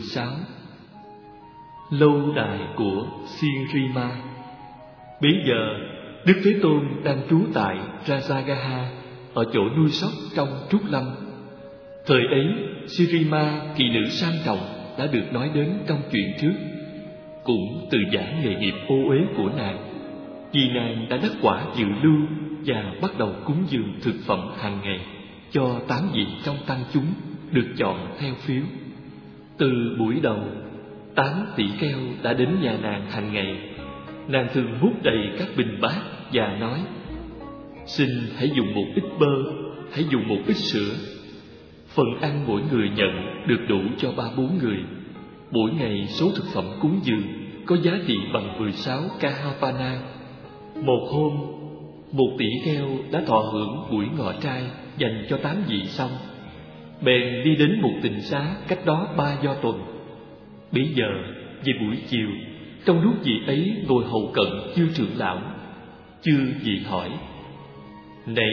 16. Lâu đài của Sirima. Bấy giờ Đức Thế Tôn đang trú tại Rajagaha, ở chỗ nuôi sóc trong Trúc Lâm. Thời ấy Sirima, kỳ nữ sang trọng, đã được nói đến trong chuyện trước. Cũng từ giả nghề nghiệp ô uế của nàng, vì nàng đã đắc quả dự lưu và bắt đầu cúng dường thực phẩm hàng ngày cho 8 vị trong tăng chúng được chọn theo phiếu. Từ buổi đầu, 8 tỷ kheo đã đến nhà nàng hàng ngày. Nàng thường múc đầy các bình bát và nói: xin hãy dùng một ít bơ, hãy dùng một ít sữa. Phần ăn mỗi người nhận được đủ cho 3-4 người. Mỗi ngày số thực phẩm cúng dường có giá trị bằng 16 kahapana. Một hôm, một tỷ kheo đã thọ hưởng buổi ngọ trai dành cho 8 vị xong, bèn đi đến một tịnh xá cách đó 3 do tuần. Bấy giờ về buổi chiều, trong lúc vị ấy ngồi hầu cận chư trưởng lão, chư vị hỏi: này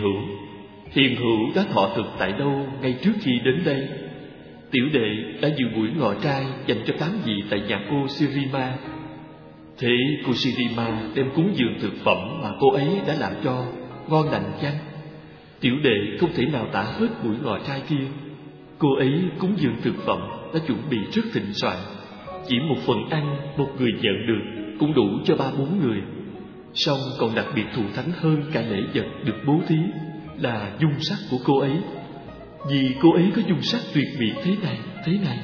hiền hữu đã thọ thực tại đâu ngay trước khi đến đây? Tiểu đệ đã dự buổi ngọ trai dành cho 8 vị tại nhà cô Sirima. Thế cô Sirima đem cúng dường thực phẩm mà cô ấy đã làm cho ngon lành chăng? Tiểu đệ không thể nào tả hết buổi ngọ trai kia. Cô ấy cúng dường thực phẩm đã chuẩn bị rất thịnh soạn, chỉ một phần ăn một người nhận được cũng đủ cho 3-4 người. Song còn đặc biệt thù thánh hơn cả lễ vật được bố thí là dung sắc của cô ấy, vì cô ấy có dung sắc tuyệt biệt thế này.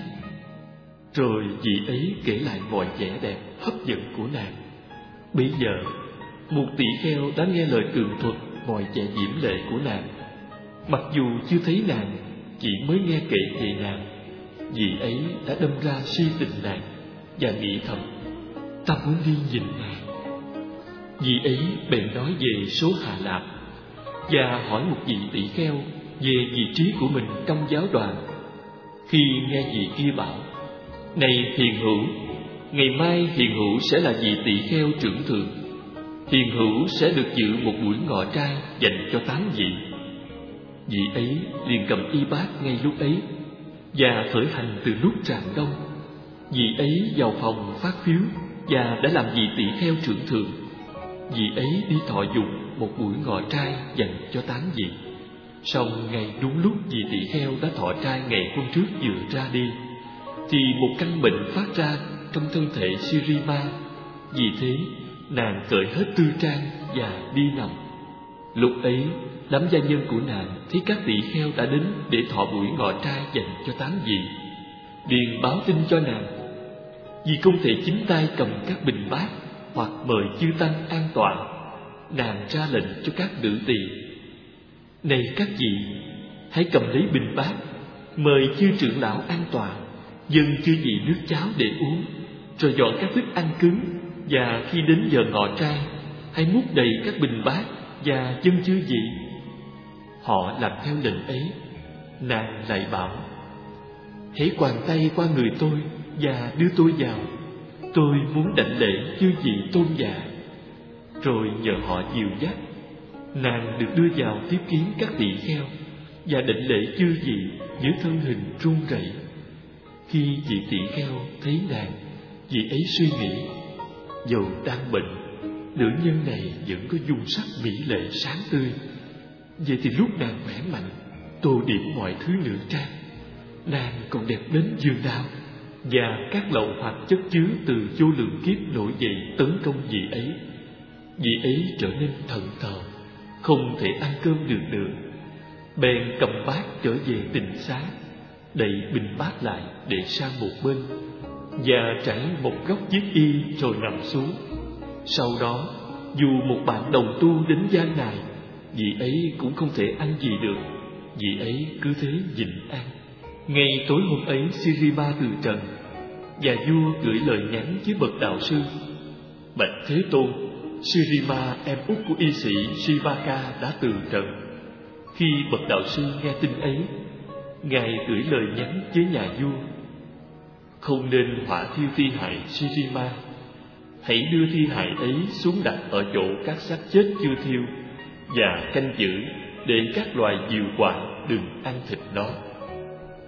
Rồi vị ấy kể lại mọi vẻ đẹp hấp dẫn của nàng. Bây giờ một tỷ kheo đã nghe lời tường thuật mọi vẻ diễm lệ của nàng. Mặc dù chưa thấy nàng, chỉ mới nghe kể về nàng, vị ấy đã đâm ra si tình nàng và nghĩ thầm: ta muốn đi nhìn nàng. Vị ấy bèn nói về số Hà Lạp và hỏi một vị tỷ kheo về vị trí của mình trong giáo đoàn. Khi nghe vị kia bảo: này hiền hữu, ngày mai hiền hữu sẽ là vị tỷ kheo trưởng thượng. Hiền hữu sẽ được dự một buổi ngọ trai dành cho 8 vị. Vị ấy liền cầm y bát ngay lúc ấy và khởi hành từ lúc rạng đông. Vị ấy vào phòng phát phiếu và đã làm vị tỷ kheo trưởng thượng. Vị ấy đi thọ dụng một buổi ngọ trai dành cho 8 vị. Song ngay đúng lúc vị tỷ kheo đã thọ trai ngày hôm trước vừa ra đi, thì một căn bệnh phát ra trong thân thể Sirima. Vì thế nàng cởi hết tư trang và đi nằm. Lúc ấy đám gia nhân của nàng thấy các tỷ kheo đã đến để thọ buổi ngọ trai dành cho 8 vị, liền báo tin cho nàng. Vì không thể chính tay cầm các bình bát hoặc mời chư tăng an tọa, nàng ra lệnh cho các nữ tỳ: này các vị, hãy cầm lấy bình bát, mời chư trưởng lão an tọa, dâng chư vị nước cháo để uống, rồi dọn các thức ăn cứng, và khi đến giờ ngọ trai, hãy múc đầy các bình bát và dâng chư vị. Họ làm theo lệnh ấy. Nàng lại bảo: hãy quàng tay qua người tôi và đưa tôi vào, tôi muốn đảnh lễ chư vị tôn giả. Rồi nhờ họ dìu dắt, nàng được đưa vào tiếp kiến các tỷ kheo và đảnh lễ chư vị với thân hình run rẩy. Khi vị tỷ kheo thấy nàng, vị ấy suy nghĩ: dầu đang bệnh, nữ nhân này vẫn có dung sắc mỹ lệ sáng tươi. Vậy thì lúc nàng khỏe mạnh, tô điểm mọi thứ nữ trang, nàng còn đẹp đến giường nào? Và các lậu hoặc chất chứa từ vô lượng kiếp nổi dậy tấn công vị ấy. Vị ấy trở nên thẫn thờ, không thể ăn cơm được. Bèn cầm bát trở về tịnh xá, đậy bình bát lại để sang một bên và trải một góc chiếc y rồi nằm xuống. Sau đó, dù một bạn đồng tu đến gian này, vị ấy cũng không thể ăn gì được. Vị ấy cứ thế nhịn ăn. Ngay tối hôm ấy, Sirima từ trần, và vua gửi lời nhắn với bậc đạo sư: bạch Thế Tôn, Sirima em út của y sĩ Shivaka đã từ trần. Khi bậc đạo sư nghe tin ấy, ngài gửi lời nhắn với nhà vua: không nên hỏa thiêu thi hại Sirima. Hãy đưa thi hài ấy xuống đặt ở chỗ các xác chết chưa thiêu, và canh giữ để các loài diều quạ đừng ăn thịt nó.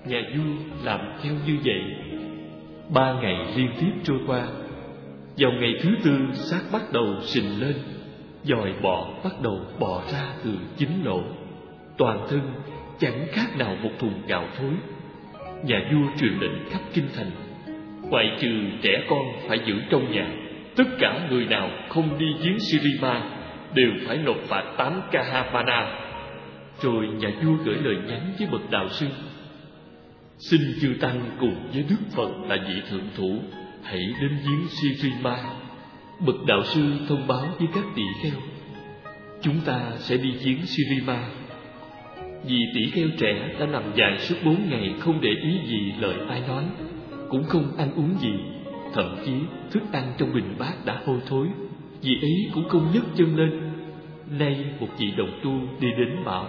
Nhà vua làm theo như vậy. 3 ngày liên tiếp trôi qua. Vào ngày thứ 4, xác bắt đầu sình lên, dòi bọ bắt đầu bò ra từ chính lỗ, toàn thân chẳng khác nào một thùng gạo thối. Nhà vua truyền lệnh khắp kinh thành, ngoại trừ trẻ con phải giữ trong nhà, tất cả người nào không đi giếng Shirima đều phải nộp phạt 8 Kahabana. Rồi nhà vua gửi lời nhắn với bậc đạo sư: xin chư tăng cùng với Đức Phật là vị thượng thủ hãy đến giếng Shirima. Bậc đạo sư thông báo với các tỳ kheo: chúng ta sẽ đi giếng Shirima. Vì tỳ kheo trẻ đã nằm dài suốt 4 ngày không để ý gì lời ai nói, cũng không ăn uống gì, thậm chí thức ăn trong bình bát đã hôi thối, vì ấy cũng không nhấc chân lên. Nay một vị đồng tu đi đến bảo: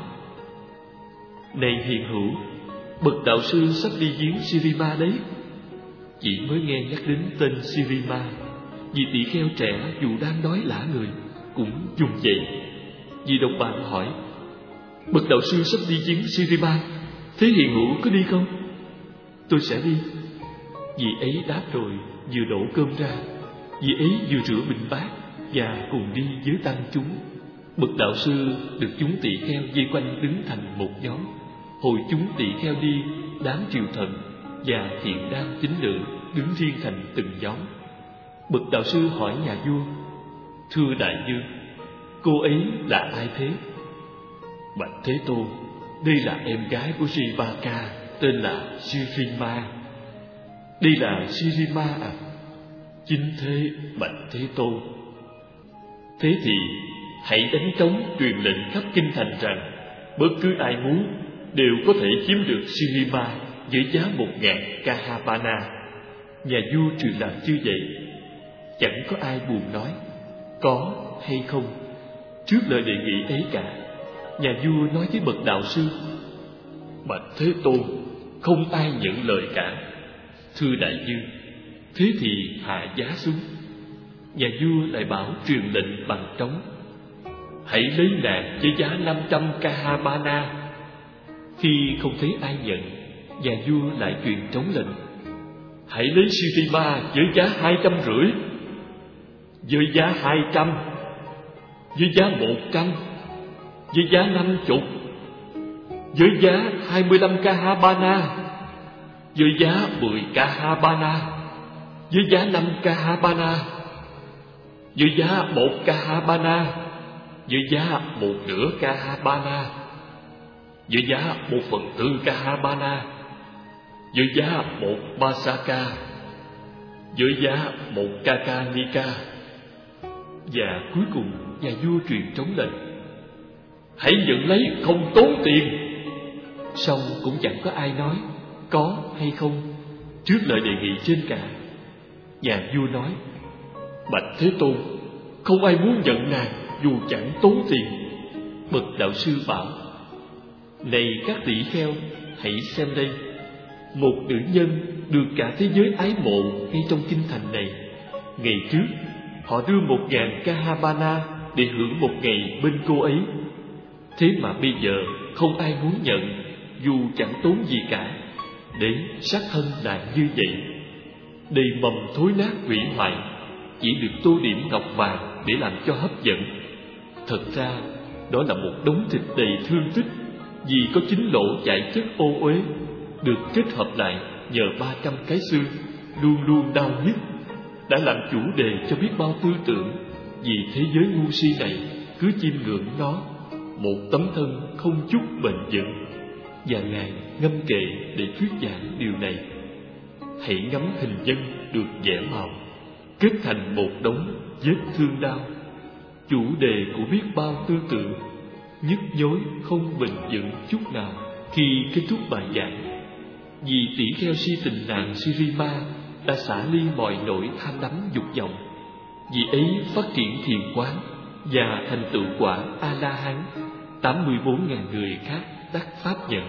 này hiền hữu, bậc đạo sư sắp đi giếng Shirima đấy. Chỉ mới nghe nhắc đến tên Shirima, vì tỳ kheo trẻ dù đang đói lả người cũng dùng dậy. Vì đồng bạn hỏi: bậc đạo sư sắp đi giếng Shirima, thế hiền hữu có đi không? Tôi sẽ đi. Vì ấy đáp rồi vừa đổ cơm ra, vì ấy vừa rửa bình bát và cùng đi với tăng chúng. Bậc đạo sư được chúng tỳ kheo vây quanh đứng thành một nhóm. Hồi chúng tỳ kheo đi, đám triều thần và thiện nam tín nữ đứng riêng thành từng nhóm. Bậc đạo sư hỏi nhà vua: thưa đại vương, cô ấy là ai thế? Bạch Thế Tôn, đây là em gái của Srivaka, tên là Shirima. Đây là Shirima à? Chính thế, bạch Thế Tôn. Thế thì hãy đánh trống truyền lệnh khắp kinh thành rằng bất cứ ai muốn đều có thể chiếm được Shirima với giá 1000 Kahabana. Nhà vua truyền đạt như vậy. Chẳng có ai buồn nói có hay không trước lời đề nghị ấy cả. Nhà vua nói với bậc đạo sư: bạch Thế Tôn, không ai nhận lời cả. Thưa đại vương, thế thì hạ giá xuống. Nhà vua lại bảo truyền lệnh bằng trống: hãy lấy nàng với giá 500 Kahabana. Khi không thấy ai nhận, nhà vua lại truyền trống lệnh: hãy lấy Shirima với giá 250, với giá 200, với giá 100, với giá 50, với giá 25 Kahabana, với giá 10 Kahabana, với giá 5 Kahabana, với giá 1 Kahabana, với giá 1/2 Kahabana, với giá 1/4 Kahabana, với giá 1 Masaka, với giá 1 Kakanika. Và cuối cùng nhà vua truyền trống lệnh: hãy nhận lấy không tốn tiền. Xong cũng chẳng có ai nói có hay không trước lời đề nghị trên cả. Nhà vua nói: bạch Thế Tôn, không ai muốn nhận nàng dù chẳng tốn tiền. Bậc đạo sư bảo: này các tỷ kheo, hãy xem đây. Một nữ nhân được cả thế giới ái mộ ngay trong kinh thành này. Ngày trước họ đưa 1000 Kahabana để hưởng một ngày bên cô ấy. Thế mà bây giờ không ai muốn nhận dù chẳng tốn gì cả. Đến sát thân là như vậy. Đầy mầm thối nát hủy hoại, chỉ được tô điểm ngọc vàng để làm cho hấp dẫn. Thật ra đó là một đống thịt đầy thương tích, vì có 9 lỗ chảy chất ô uế, được kết hợp lại nhờ 300 cái xương luôn luôn đau nhức, đã làm chủ đề cho biết bao tư tưởng. Vì thế giới ngu si này cứ chiêm ngưỡng nó, một tấm thân không chút bền vững. Và Ngài ngâm kệ để thuyết giảng điều này. Hãy ngắm hình nhân được vẽ màu, kết thành một đống vết thương đau, chủ đề của biết bao tư tưởng, nhức nhối không bền vững chút nào. Khi kết thúc bài giảng, vì tỷ kheo si tình nàng Shirima đã xả ly mọi nỗi tham đắm dục vọng, vì ấy phát triển thiền quán và thành tựu quả A-la-hán. 84.000 người khác đắc pháp nhận.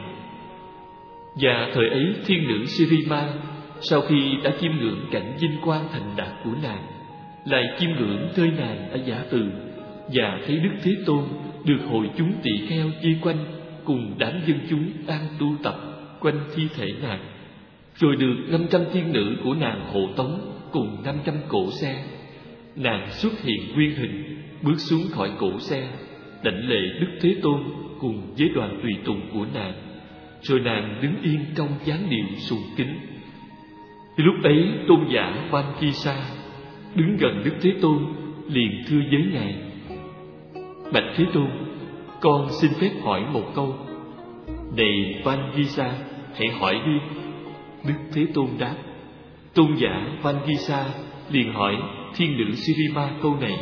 Và thời ấy thiên nữ Shirima sau khi đã chiêm ngưỡng cảnh vinh quang thành đạt của nàng, lại chiêm ngưỡng nơi nàng ở Giả Từ, và thấy Đức Thế Tôn được hội chúng tỷ kheo vây quanh cùng đám dân chúng đang tu tập, quanh thi thể nàng, rồi được 500 tiên nữ của nàng hộ tống cùng 500 cỗ xe. Nàng xuất hiện nguyên hình, bước xuống khỏi cỗ xe, đảnh lễ Đức Thế Tôn cùng với đoàn tùy tùng của nàng, rồi nàng đứng yên trong dáng điệu sùng kính. Lúc ấy tôn giả Vankisa đứng gần Đức Thế Tôn, liền thưa với ngài: Bạch Thế Tôn, con xin phép hỏi một câu. Này Vankisa, hãy hỏi đi. Đức Thế Tôn đáp. Tôn giả Vankisa liền hỏi thiên nữ Sirima câu này: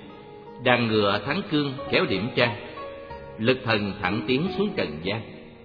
Đàn ngựa thắng cương kéo điểm trang, lực thần thẳng tiến xuống trần gian.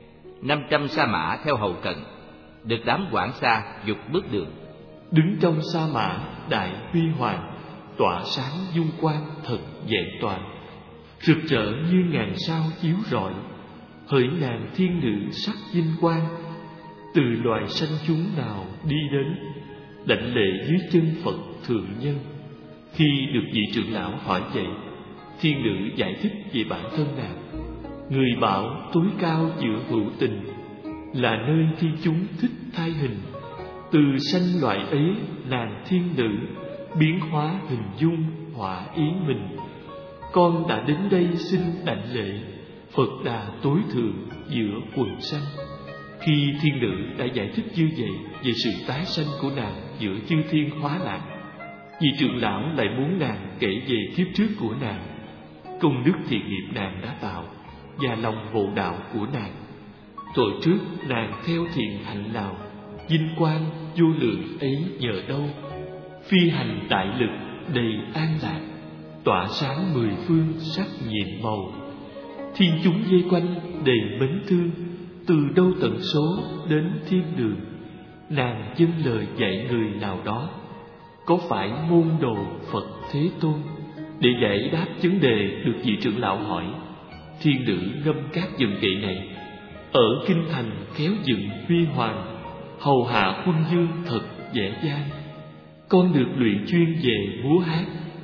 500 sa mã theo hầu cận, được đám quảng sa dục bước đường. Đứng trong sa mã đại huy hoàng, tỏa sáng dung quang thật vẹn toàn, rực rỡ như ngàn sao chiếu rọi. Hỡi nàng thiên nữ sắc vinh quang, từ loài sanh chúng nào đi đến, đảnh lễ dưới chân Phật thượng nhân. Khi được vị trưởng lão hỏi vậy, thiên nữ giải thích về bản thân nàng. Người bảo tối cao giữa hữu tình, là nơi thiên chúng thích thay hình. Từ sanh loại ấy nàng thiên nữ, biến hóa hình dung họa ý mình. Con đã đến đây xin đảnh lễ Phật Đà tối thượng giữa quần sanh. Khi thiên nữ đã giải thích như vậy về sự tái sanh của nàng giữa chư thiên hóa lạc, vị trưởng lão lại muốn nàng kể về kiếp trước của nàng, công đức thiện nghiệp nàng đã tạo và lòng ngộ đạo của nàng. Tội trước nàng theo thiện hạnh nào, vinh quang vô lượng ấy nhờ đâu. Phi hành đại lực đầy an lạc, tỏa sáng mười phương sắc nhiệm màu. Thiên chúng vây quanh đầy mến thương, từ đâu tận số đến thiên đường. Nàng dâng lời dạy người nào đó, có phải môn đồ Phật Thế Tôn? Để giải đáp vấn đề được vị trưởng lão hỏi, thiên nữ ngâm các dần kệ này: Ở kinh thành khéo dựng huy hoàng, hầu hạ quân vương thật dễ dàng. Con được luyện chuyên về múa hát,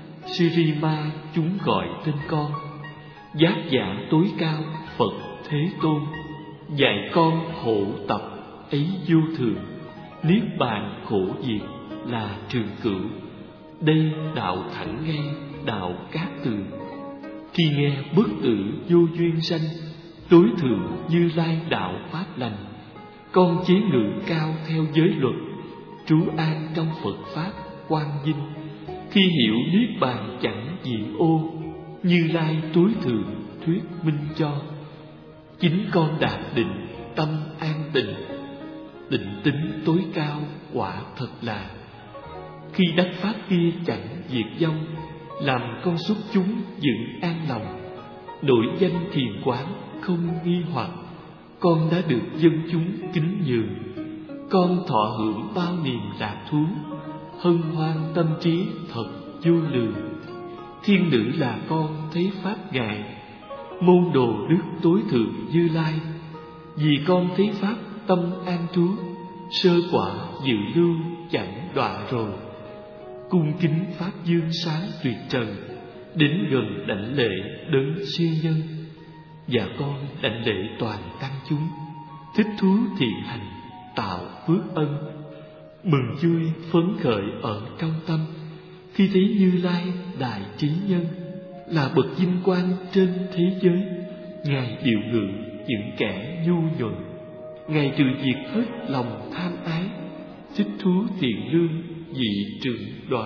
Sirima chúng gọi tên con. Giác giả tối cao Phật Thế Tôn, dạy con hộ tập ấy vô thường. Niết bàn khổ diệt là trường cửu, đây đạo thẳng ngay, đạo cát tường. Khi nghe bất tử vô duyên sanh, tối thượng Như Lai đạo pháp lành. Con chế ngự cao theo giới luật, trú an trong Phật pháp quang vinh. Khi hiểu niết bàn chẳng gì ô, Như Lai tối thượng thuyết minh cho. Chính con đạt định tâm an tịnh, định tính tối cao quả thật là. Khi đắc pháp kia chẳng diệt vong, làm con xuất chúng dựng an lòng. Nổi danh thiền quán không nghi hoặc, con đã được dân chúng kính nhường. Con thọ hưởng bao niềm lạc thú, hân hoan tâm trí thật vô lường. Thiên nữ là con thấy pháp ngài, môn đồ đức tối thượng Như Lai. Vì con thấy pháp tâm an trú, sơ quả dự lưu chẳng đọa rồi. Cung kính pháp dương sáng tuyệt trần, đến gần đảnh lễ đấng siêu nhân. Và con đảnh lễ toàn tăng chúng, thích thú thiện hành tạo phước ân. Mừng vui phấn khởi ở trong tâm, khi thấy Như Lai đại trí nhân, là bậc vinh quang trên thế giới. Ngài điều ngự những kẻ nhu nhuận, Ngài trừ diệt hết lòng tham ái, thích thú thiện lương vị trưởng đoàn.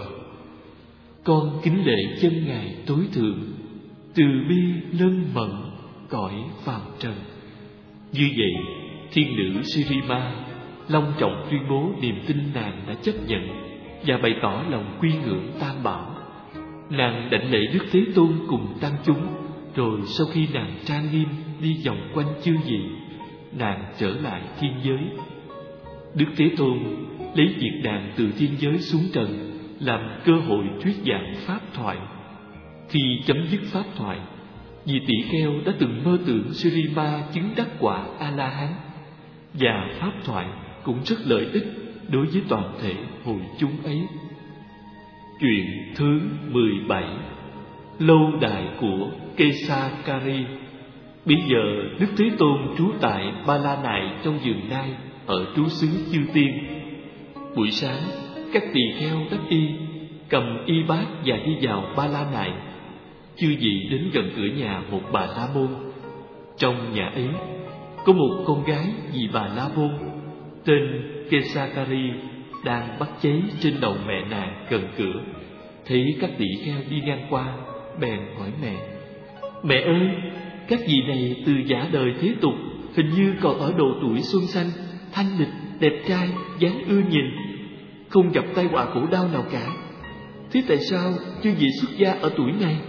Con kính lễ chân Ngài tối thượng, từ bi lân mẫn cõi phàm trần. Như vậy, thiên nữ Sirima long trọng tuyên bố niềm tin nàng đã chấp nhận và bày tỏ lòng quy ngưỡng Tam Bảo. Nàng đảnh lễ Đức Thế Tôn cùng tăng chúng, rồi sau khi nàng trang nghiêm đi vòng quanh chư vị, nàng trở lại thiên giới. Đức Thế Tôn lấy việc nàng từ thiên giới xuống trần làm cơ hội thuyết giảng pháp thoại. Khi chấm dứt pháp thoại, vị tỷ kheo đã từng mơ tưởng Sirima chứng đắc quả A-la-hán, và pháp thoại cũng rất lợi ích đối với toàn thể hội chúng ấy. Chuyện thứ 17: Lâu đài của Kesakari. Bây giờ Đức Thế Tôn trú tại Ba La Nại trong vườn Nai ở trú xứ Chư Tiên. Buổi sáng, các tỳ kheo đắp y, cầm y bát và đi vào Ba La Nại. Chư vị đến gần cửa nhà một Bà La Môn. Trong nhà ấy có một con gái vì Bà La Môn tên Kesakari đang bắt cháy trên đầu mẹ nàng gần cửa. Thấy các tỳ kheo đi ngang qua, bèn hỏi mẹ: Mẹ ơi, các vị này từ giả đời thế tục, hình như còn ở độ tuổi xuân xanh, thanh lịch, đẹp trai, dáng ưa nhìn, không gặp tai họa khổ đau nào cả. Thế tại sao chư vị xuất gia ở tuổi này?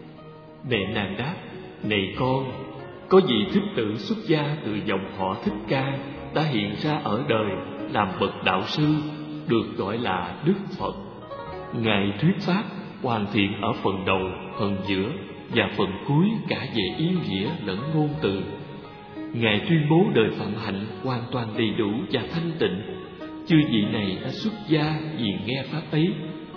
Mẹ nàng đáp: Này con, có vị thích tử xuất gia từ dòng họ Thích Ca đã hiện ra ở đời làm bậc đạo sư, được gọi là Đức Phật. Ngài thuyết pháp hoàn thiện ở phần đầu, phần giữa và phần cuối cả về ý nghĩa lẫn ngôn từ. Ngài tuyên bố đời phạm hạnh hoàn toàn đầy đủ và thanh tịnh. Chư vị này đã xuất gia vì nghe pháp ấy.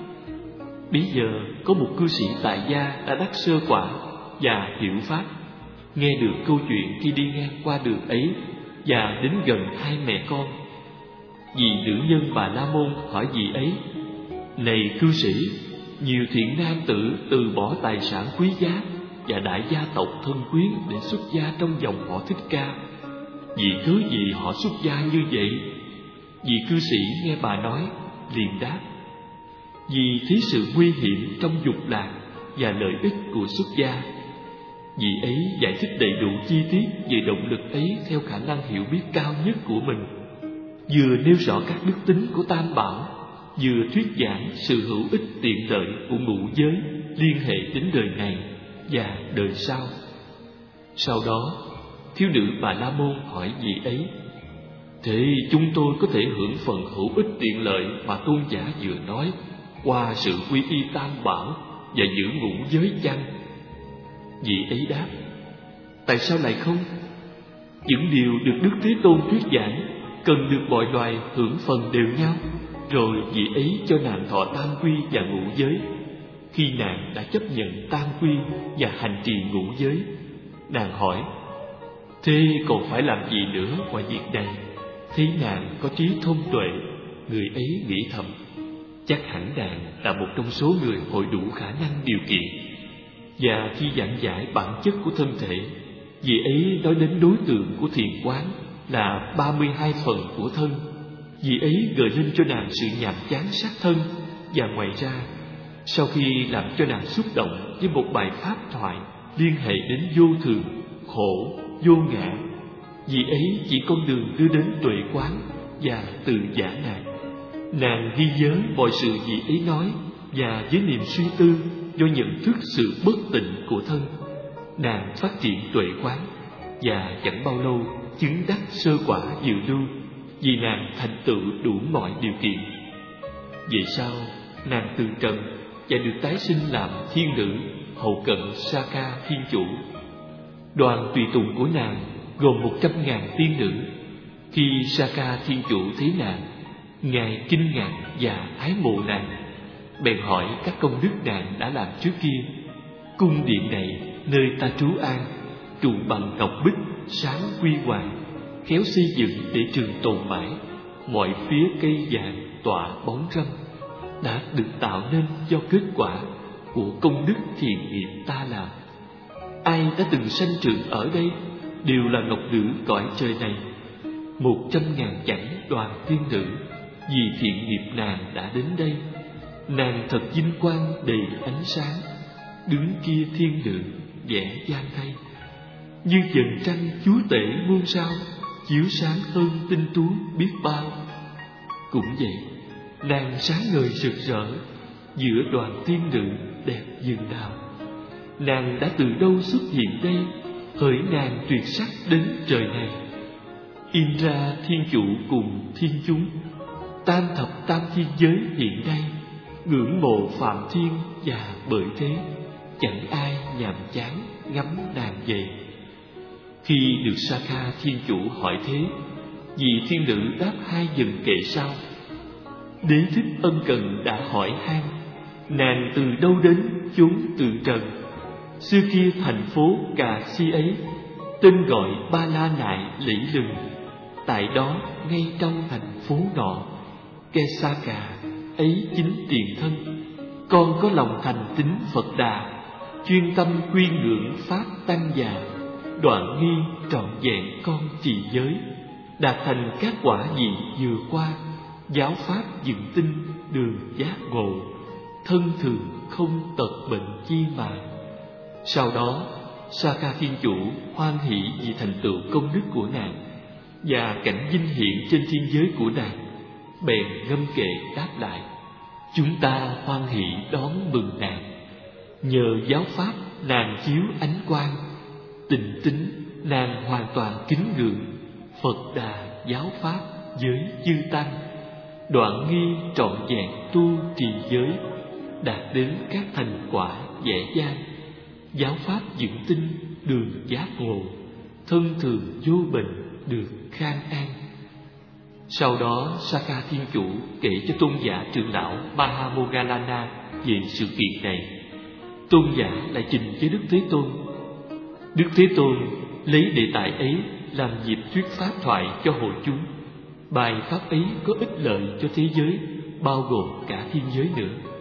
Bây giờ có một cư sĩ tại gia đã đắc sơ quả và hiểu pháp, nghe được câu chuyện khi đi ngang qua đường ấy và đến gần hai mẹ con. Vì nữ nhân Bà La Môn hỏi vị ấy: Này cư sĩ, nhiều thiện nam tử từ bỏ tài sản quý giá và đại gia tộc thân quyến để xuất gia trong dòng họ Thích Ca. Vì cớ gì họ xuất gia như vậy? Vị cư sĩ nghe bà nói liền đáp: Vì thấy sự nguy hiểm trong dục lạc và lợi ích của xuất gia. Vị ấy giải thích đầy đủ chi tiết về động lực ấy theo khả năng hiểu biết cao nhất của mình, vừa nêu rõ các đức tính của Tam Bảo, vừa thuyết giảng sự hữu ích tiện lợi của ngũ giới liên hệ đến đời này và đời sau. Sau đó, thiếu nữ Bà La Môn hỏi vị ấy: Thế chúng tôi có thể hưởng phần hữu ích tiện lợi mà tôn giả vừa nói qua sự quy y Tam Bảo và giữ ngũ giới chăng? Vị ấy đáp: Tại sao lại không? Những điều được Đức Thế Tôn thuyết giảng cần được mọi loài hưởng phần đều nhau. Rồi vị ấy cho nàng thọ tam quy và ngũ giới. Khi nàng đã chấp nhận tam quy và hành trì ngũ giới, nàng hỏi: Thế còn phải làm gì nữa ngoài việc này? Thấy nàng có trí thông tuệ, người ấy nghĩ thầm: Chắc hẳn nàng là một trong số người hội đủ khả năng điều kiện. Và khi giảng giải bản chất của thân thể, vị ấy nói đến đối tượng của thiền quán là 32 phần của thân. Vị ấy gợi lên cho nàng sự nhàm chán xác thân. Và ngoài ra, sau khi làm cho nàng xúc động với một bài pháp thoại liên hệ đến vô thường, khổ, vô ngã, vị ấy chỉ con đường đưa đến tuệ quán và từ giả nàng. Nàng ghi nhớ mọi sự vị ấy nói, và với niềm suy tư do nhận thức sự bất tịnh của thân, nàng phát triển tuệ quán và chẳng bao lâu chứng đắc sơ quả diệu lưu, vì nàng thành tựu đủ mọi điều kiện. Về sau, nàng từ trần và được tái sinh làm thiên nữ hậu cận Saka Thiên Chủ. Đoàn tùy tùng của nàng gồm 100.000 tiên nữ. Khi Saka Thiên Chủ thấy nàng, ngài kinh ngạc và ái mộ nàng, bèn hỏi các công đức nàng đã làm trước kia. Cung điện này nơi ta trú an, trụ bằng ngọc bích sáng huy hoàng, khéo xây dựng để trường tồn mãi. Mọi phía cây vàng tỏa bóng râm, đã được tạo nên do kết quả của công đức thiện nghiệp ta làm. Ai đã từng sanh trưởng ở đây đều là ngọc nữ cõi trời này. 100.000 chảnh đoàn tiên nữ vì thiện nghiệp nàng đã đến đây. Nàng thật vinh quang đầy ánh sáng, đứng kia thiên nữ vẻ gian thay, như dần trăng chúa tể muôn sao, chiếu sáng hơn tinh tú biết bao. Cũng vậy, nàng sáng ngời rực rỡ giữa đoàn tiên nữ đẹp vườn đào. Nàng đã từ đâu xuất hiện đây, hỡi nàng tuyệt sắc đến trời này. Indra Thiên Chủ cùng thiên chúng, tam thập tam thiên giới hiện đây, ngưỡng mộ Phạm Thiên và bởi thế chẳng ai nhàm chán ngắm nàng vậy. Khi được Saka Thiên Chủ hỏi thế, vị thiên nữ đáp hai dần kệ sau: Đế thích ân cần đã hỏi han, nàng từ đâu đến chốn từ trần. Xưa kia thành phố Cà Si ấy, tên gọi Ba La Nại lẫy lừng. Tại đó, ngay trong thành phố nọ, Kesaka ấy chính tiền thân. Con có lòng thành tín Phật Đà, chuyên tâm quy ngưỡng pháp tăng già, đoạn nghi trọn vẹn con trì giới, đạt thành các quả vị vừa qua, giáo pháp dựng tinh đường giác ngộ, thân thường không tật bệnh chi mà. Sau đó Saka Thiên Chủ hoan hỷ vì thành tựu công đức của nàng và cảnh vinh hiển trên thiên giới của nàng, bèn ngâm kệ đáp lại: chúng ta hoan hỷ đón mừng nàng. Nhờ giáo pháp nàng chiếu ánh quang, tình tính nàng hoàn toàn kính ngưỡng Phật Đà giáo pháp với chư tăng, đoạn nghi trọn vẹn tu trì giới, đạt đến các thành quả dễ dàng, giáo pháp dựng tinh đường giác ngộ, thân thường vô bệnh được khang an. Sau đó Saka Thiên Chủ kể cho tôn giả trưởng lão Mahamoggallana về sự kiện này. Tôn giả lại trình với Đức Thế Tôn. Đức Thế Tôn lấy đề tài ấy làm dịp thuyết pháp thoại cho hội chúng. Bài pháp ấy có ích lợi cho thế giới, bao gồm cả thiên giới nữa.